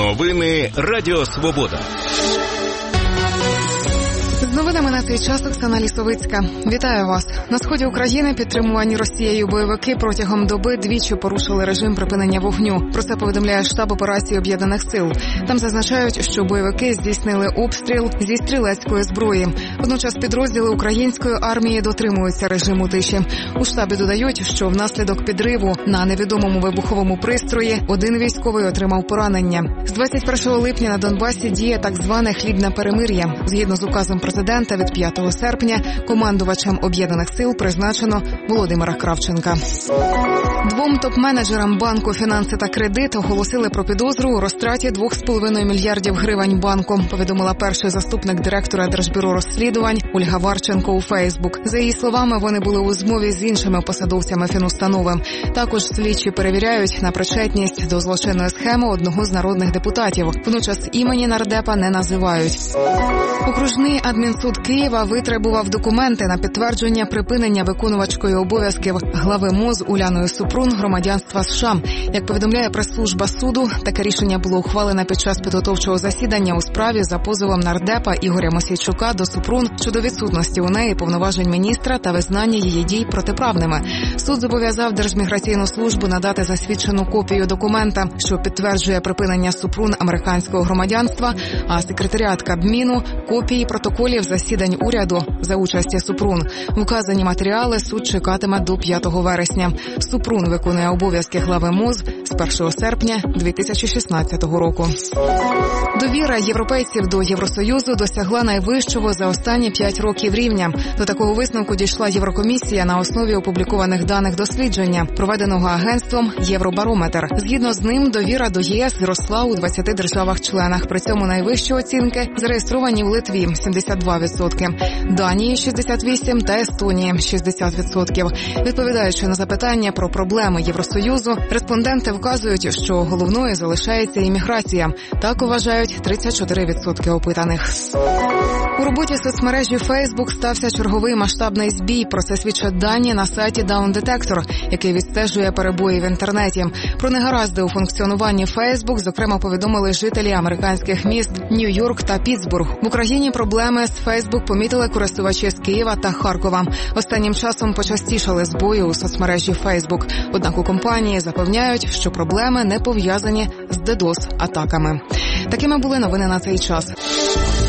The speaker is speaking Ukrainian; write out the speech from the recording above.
Новини Радіо Свобода. З новинами на цей час Оксана Лісовицька. Вітаю вас. На сході України підтримувані Росією бойовики протягом доби двічі порушили режим припинення вогню. Про це повідомляє штаб операції Об'єднаних сил. Там зазначають, що бойовики здійснили обстріл зі стрілецької зброї. Водночас підрозділи української армії дотримуються режиму тиші. У штабі додають, що внаслідок підриву на невідомому вибуховому пристрої один військовий отримав поранення. З 21 липня на Донбасі діє так зване хлібне перемир'я. Згідно з указом президента від 5 серпня командувачем Об'єднаних сил призначено Володимира Кравченка. Двом топ-менеджерам банку «Фінанси та кредит» оголосили про підозру у розтраті 2,5 мільярдів гривень банку, повідомила перший заступник директора Держбюро розслідувань Ольга Варченко у Фейсбук. За її словами, вони були у змові з іншими посадовцями фінустанови. Також слідчі перевіряють на причетність до злочинної схеми одного з народних депутатів. Водночас імені нардепа не називають. Окружний адмінсуд Києва витребував документи на підтвердження припинення виконувачкою обов'язків глави МОЗ Уляною Супрун громадянства США. Як повідомляє прес-служба суду, таке рішення було ухвалене під час підготовчого засідання у справі за позовом нардепа Ігоря Мосійчука до Супрун щодо відсутності у неї повноважень міністра та визнання її дій протиправними. Суд зобов'язав Держміграційну службу надати засвідчену копію документа, що підтверджує припинення Супрун американського громадянства, а секретаріат Кабміну – копії протоколів засідань уряду за участі Супрун. Вказані матеріали суд чекатиме до 5 вересня. Супрун виконує обов'язки глави МОЗ з 1 серпня 2016 року. Довіра європейців до Євросоюзу досягла найвищого за останні 5 років рівня. До такого висновку дійшла Єврокомісія на основі опублікованих даних дослідження, проведеного агентством «Євробарометр». Згідно з ним, довіра до єС зросла у 20 державах-членах. При цьому найвищі оцінки зареєстровані у Литві – 72%, Данії – 68% та Естонії – 60%. Відповідаючи на запитання про проблеми Євросоюзу, респонденти вказують, що головною залишається імміграція. Так вважають 34% опитаних. У роботі соцмережі Facebook стався черговий масштабний збій. Про це свідчать дані на сайті Down Detector, який відстежує перебої в інтернеті. Про негаразди у функціонуванні Facebook, зокрема, повідомили жителі американських міст Нью-Йорк та Пітсбург. В Україні проблеми з Facebook помітили користувачі з Києва та Харкова. Останнім часом почастішали збої у соцмережі Facebook. Однак у компанії запевняють, що проблеми не пов'язані з DDoS-атаками. Такими були новини на цей час.